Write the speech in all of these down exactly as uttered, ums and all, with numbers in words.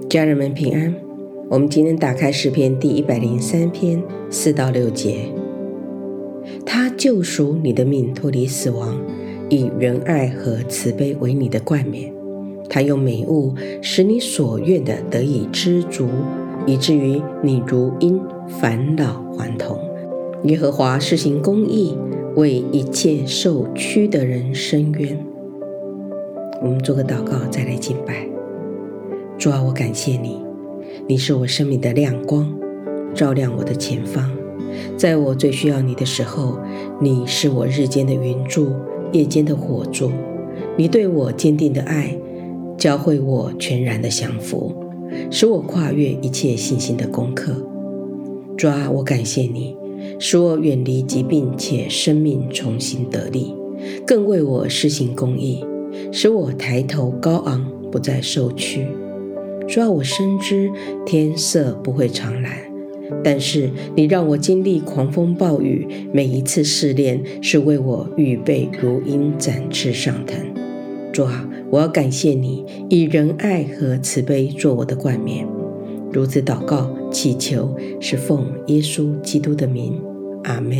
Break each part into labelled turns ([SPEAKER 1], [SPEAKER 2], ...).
[SPEAKER 1] 家人们平安。我们今天打开诗篇第一百零三篇四到六节。他救赎你的命，脱离死亡，以仁爱和慈悲为你的冠冕。他用美物使你所愿的得以知足，以至于你如鹰返老还童。耶和华施行公义，为一切受屈的人伸冤。我们做个祷告，再来敬拜。主啊，我感谢你，你是我生命的亮光，照亮我的前方。在我最需要你的时候，你是我日间的云柱，夜间的火柱。你对我坚定的爱，教会我全然的降服，使我跨越一切信心的功课。主啊，我感谢你，使我远离疾病，且生命重新得力，更为我施行公义，使我抬头高昂，不再受屈。主啊，我深知天色不会常蓝，但是你让我经历狂风暴雨，每一次试炼是为我预备如鹰展翅上腾。主啊，我要感谢你，以仁爱和慈悲做我的冠冕。如此祷告祈求，是奉耶稣基督的名，阿们。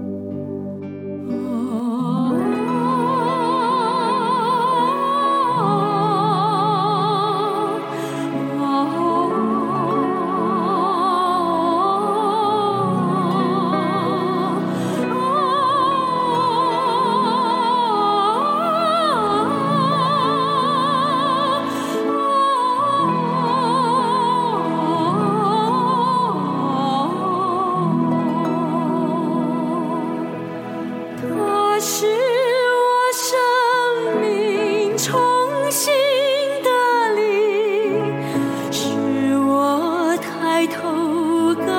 [SPEAKER 2] 是我生命重新得力，使我抬头高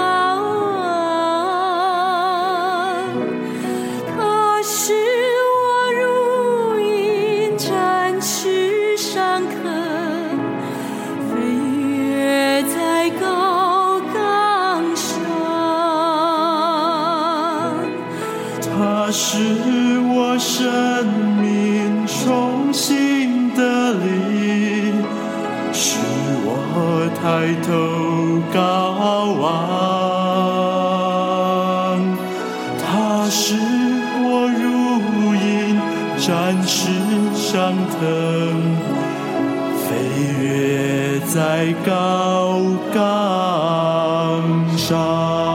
[SPEAKER 2] 昂。它使我如鹰展翅上腾，飞跃在高岗上。
[SPEAKER 3] 它使我生命重新得力，使我抬头高昂。它使我如鹰展翅上腾，飞跃在高岗上。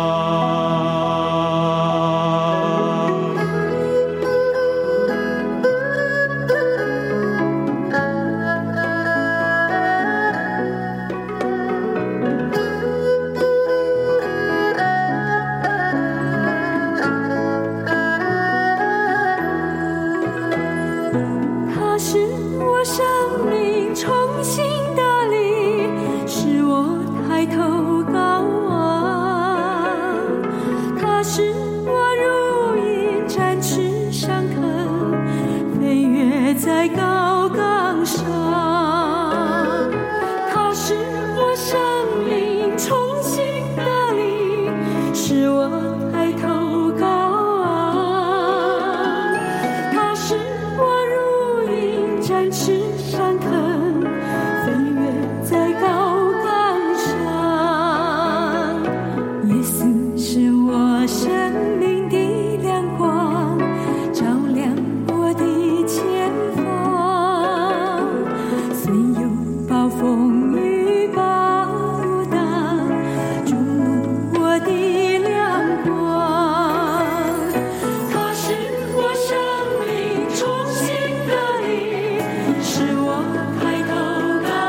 [SPEAKER 2] 它使我生命重新得力，使我抬头高昂。它使我如鹰展翅上腾，飞跃在高岗上。它使我生命重新得力，使我抬头高昂。它使我如鹰展翅上腾，飞跃在高岗上。耶稣是我生命的亮光，照亮我的前方。虽有暴风雨暴荡，注目我的亮光。它使我生命重新得力，使我抬头高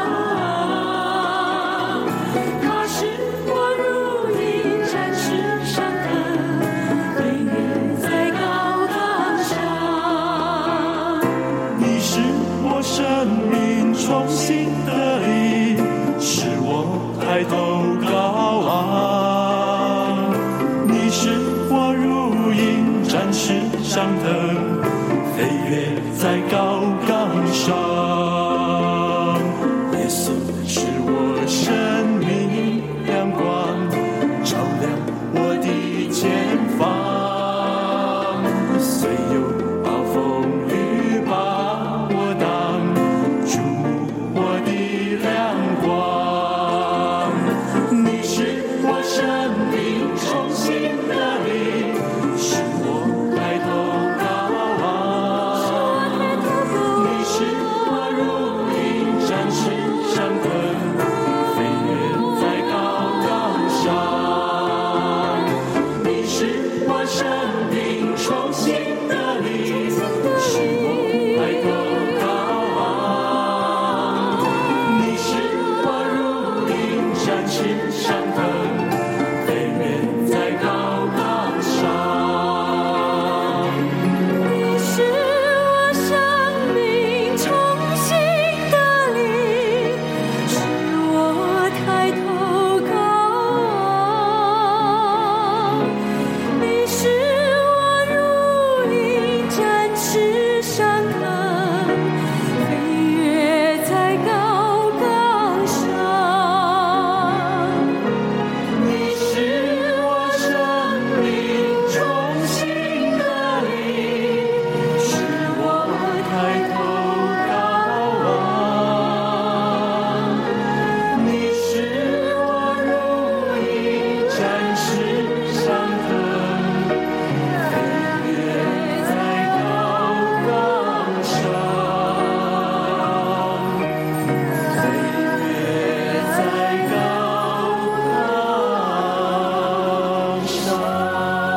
[SPEAKER 2] 昂。它使我如鹰展翅上腾，飞跃在高岗上。
[SPEAKER 3] 你使我生命重新得力，使我抬头高昂。你使我如鹰展翅上腾，飞跃在高岗上。耶稣是我生命亮光，照亮我的前方。虽有暴风雨把我挡，注目我的亮光。 命重新得力，使我抬头高望。你使我如鹰展翅上腾，飞跃在高岗上。你使我生命重新得力，使我抬头高望。你使我如鹰展翅上腾，飞跃在高岗上。
[SPEAKER 2] 你使我生命重新得力，使我抬头高望。你使我如鹰展翅上腾，飞跃在高岗上。
[SPEAKER 3] 你使我生命重新得力，使我抬头高望。你使我如鹰展翅上腾，飞跃在高岗上，飞跃在高岗上。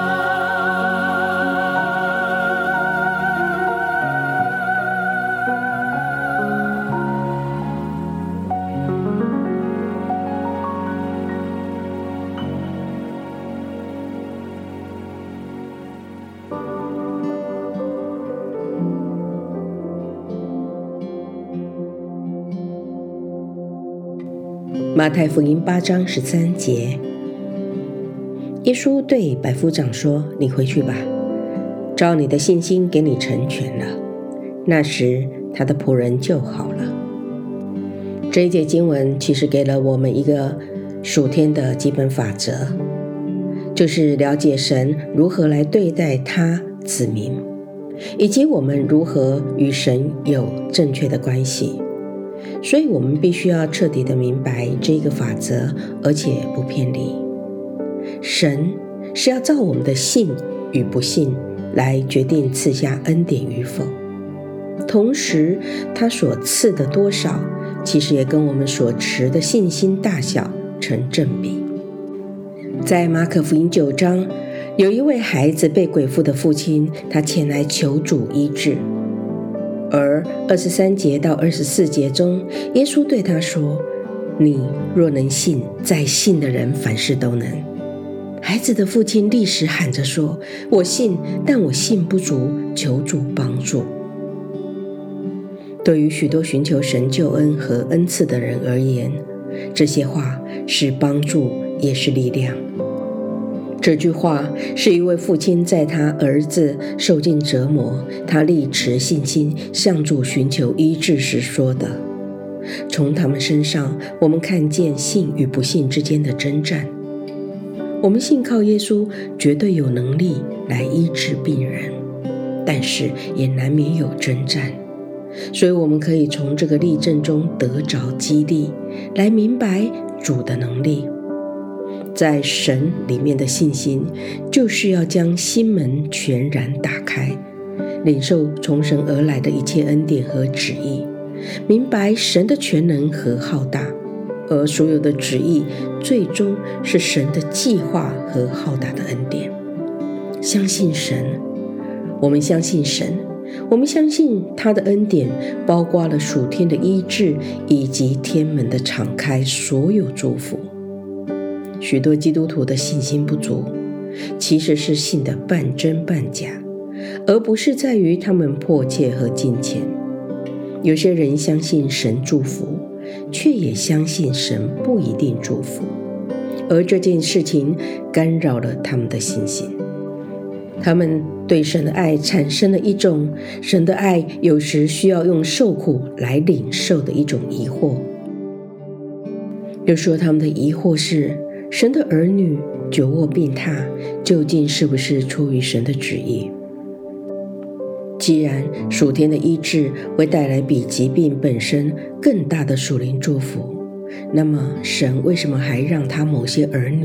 [SPEAKER 1] 马太福音八章十三节，耶稣对百夫长说：“你回去吧，照你的信心给你成全了。”那时，他的仆人就好了。这一节经文其实给了我们一个属天的基本法则，就是了解神如何来对待他子民，以及我们如何与神有正确的关系。所以我们必须要彻底的明白这个法则，而且不偏离。神是要照我们的信与不信来决定赐下恩典与否，同时他所赐的多少，其实也跟我们所持的信心大小成正比。在马可福音九章，有一位孩子被鬼附的父亲，他前来求主医治。而二十三节到二十四节中，耶稣对他说：“你若能信，在信的人凡事都能。”孩子的父亲立时喊着说：“我信，但我信不足，求主帮助。”对于许多寻求神救恩和恩赐的人而言，这些话是帮助，也是力量。这句话是一位父亲在他儿子受尽折磨，他立持信心向主寻求医治时说的。从他们身上，我们看见信与不信之间的征战。我们信靠耶稣，绝对有能力来医治病人，但是也难免有征战。所以我们可以从这个例证中得着激励，来明白主的能力。在神里面的信心，就是要将心门全然打开，领受从神而来的一切恩典和旨意，明白神的全能和浩大，而所有的旨意最终是神的计划和浩大的恩典。相信神，我们相信神，我们相信他的恩典包括了属天的医治，以及天门的敞开，所有祝福。许多基督徒的信心不足，其实是信的半真半假，而不是在于他们迫切和敬虔。有些人相信神祝福，却也相信神不一定祝福，而这件事情干扰了他们的信心。他们对神的爱产生了一种神的爱有时需要用受苦来领受的一种疑惑。又说他们的疑惑是，神的儿女久卧病榻，究竟是不是出于神的旨意？既然属天的医治会带来比疾病本身更大的属灵祝福，那么神为什么还让他某些儿女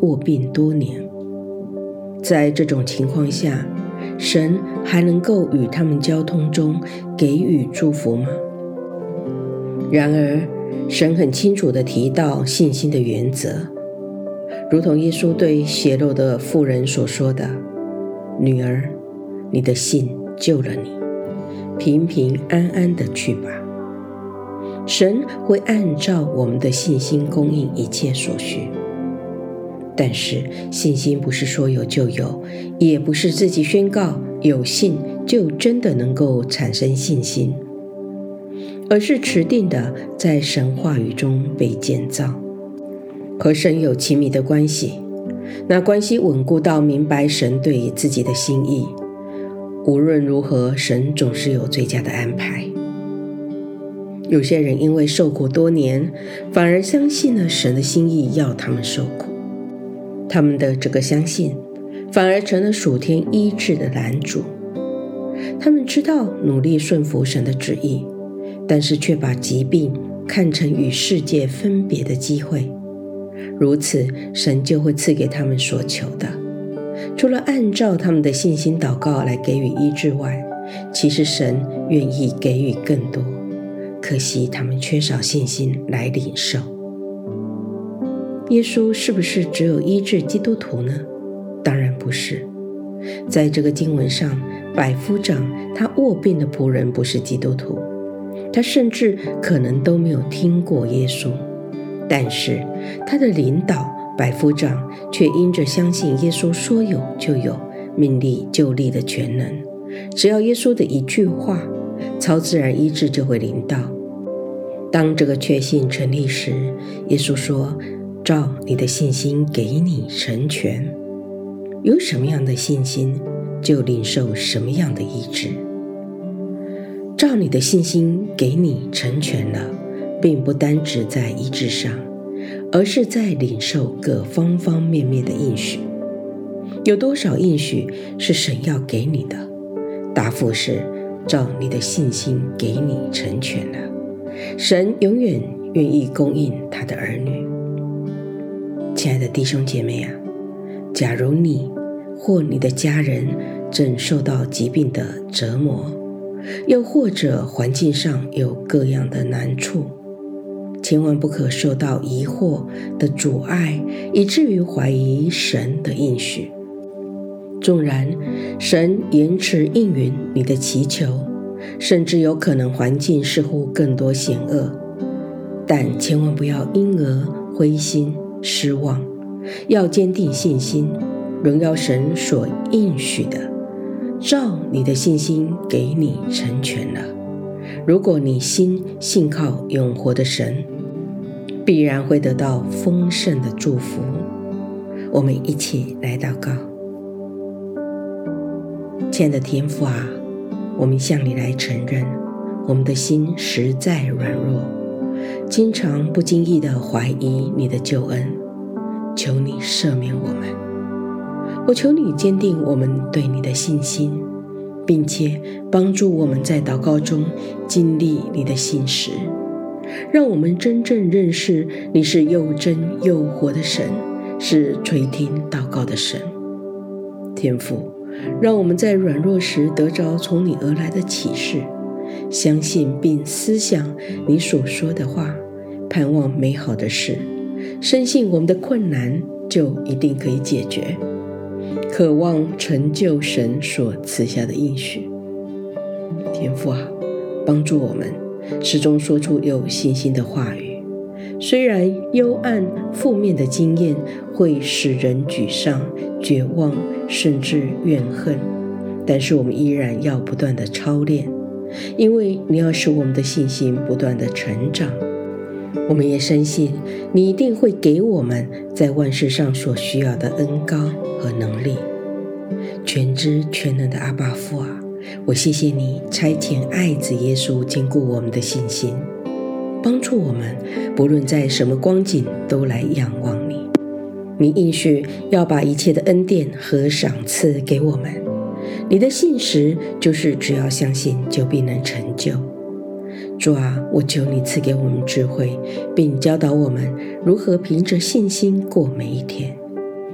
[SPEAKER 1] 卧病多年。在这种情况下，神还能够与他们交通中给予祝福吗？然而，神很清楚地提到信心的原则，如同耶稣对血肉的妇人所说的：“女儿，你的信救了你，平平安安地去吧。”神会按照我们的信心供应一切所需。但是信心不是说有就有，也不是自己宣告有信就真的能够产生信心，而是持定的在神话语中被建造，和神有亲密的关系，那关系稳固到明白神对自己的心意。无论如何，神总是有最佳的安排。有些人因为受苦多年，反而相信了神的心意要他们受苦，他们的这个相信反而成了属天医治的拦阻。他们知道努力顺服神的旨意，但是却把疾病看成与世界分别的机会，如此神就会赐给他们所求的。除了按照他们的信心祷告来给予医治外，其实神愿意给予更多，可惜他们缺少信心来领受。耶稣是不是只有医治基督徒呢？当然不是。在这个经文上，百夫长他卧病的仆人不是基督徒，他甚至可能都没有听过耶稣，但是他的领导百夫长却因着相信耶稣说有就有，命立就立的全能，只要耶稣的一句话，超自然医治就会临到。当这个确信成立时，耶稣说：“照你的信心给你成全。”有什么样的信心，就领受什么样的医治。照你的信心给你成全了，并不单只在医治上，而是在领受各方方面面的应许。有多少应许是神要给你的？答复是：照你的信心给你成全了。神永远愿意供应他的儿女。亲爱的弟兄姐妹啊，假如你或你的家人正受到疾病的折磨，又或者环境上有各样的难处，千万不可受到疑惑的阻碍，以至于怀疑神的应许。纵然神延迟应允你的祈求，甚至有可能环境似乎更多险恶，但千万不要因而灰心失望，要坚定信心，荣耀神所应许的，照你的信心给你成全了。如果你心信靠永活的神，必然会得到丰盛的祝福。我们一起来祷告。亲爱的天父啊，我们向你来承认，我们的心实在软弱，经常不经意地怀疑你的救恩，求你赦免我们。我求你坚定我们对你的信心，并且帮助我们在祷告中经历你的信实，让我们真正认识你是又真又活的神，是垂听祷告的神。天父，让我们在软弱时得着从你而来的启示，相信并思想你所说的话，盼望美好的事，深信我们的困难就一定可以解决，渴望成就神所赐下的应许。天父啊，帮助我们始终说出有信心的话语。虽然幽暗负面的经验会使人沮丧、绝望，甚至怨恨，但是我们依然要不断的操练，因为你要使我们的信心不断的成长。我们也深信你一定会给我们在万事上所需要的恩膏和能力。全知全能的阿爸父啊，我谢谢你差遣爱子耶稣坚固我们的信心，帮助我们不论在什么光景都来仰望你。你应许要把一切的恩典和赏赐给我们，你的信实就是只要相信就必能成就。主啊，我求你赐给我们智慧，并教导我们如何凭着信心过每一天。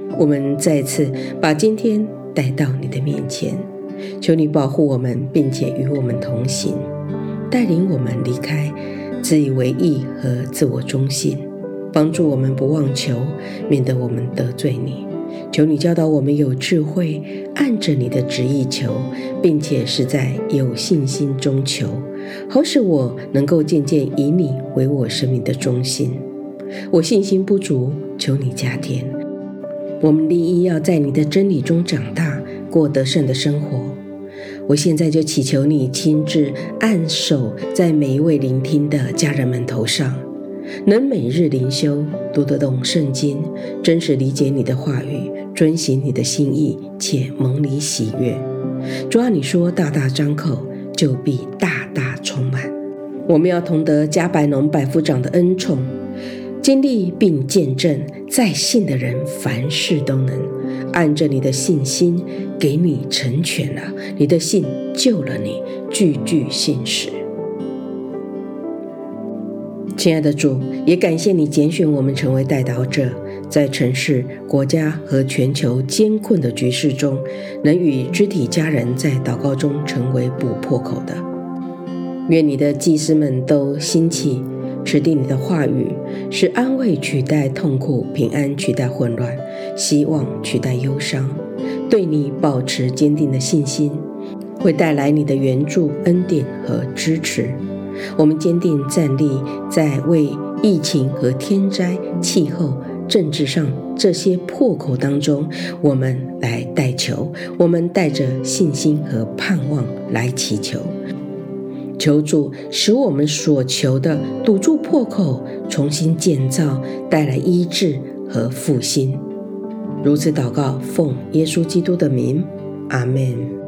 [SPEAKER 1] 我们再次把今天带到你的面前，求你保护我们，并且与我们同行，带领我们离开自以为意和自我中心，帮助我们不妄求，免得我们得罪你。求你教导我们有智慧，按着你的旨意求，并且是在有信心中求，好使我能够渐渐以你为我生命的中心。我信心不足，求你加添。我们立意要在你的真理中长大，过得胜的生活。我现在就祈求你亲自按手在每一位聆听的家人们头上，能每日灵修，读得懂圣经，真实理解你的话语，遵行你的心意，且蒙你喜悦。主啊，你说大大张口，就必大大充满。我们要同得加百农百夫长的恩宠，经历并见证，在信的人凡事都能。按着你的信心给你成全了，你的信救了你，句句信实。亲爱的主，也感谢你拣选我们成为代祷者，在城市、国家和全球艰困的局势中，能与肢体家人在祷告中成为补破口的。愿你的祭司们都兴起，持定你的话语，使安慰取代痛苦，平安取代混乱，希望取代忧伤。对你保持坚定的信心，会带来你的援助、恩典和支持。我们坚定站立在为疫情和天灾、气候、政治上这些破口当中，我们来代求，我们带着信心和盼望来祈求。求主使我们所求的堵住破口，重新建造，带来医治和复兴。如此祷告，奉耶稣基督的名，阿们。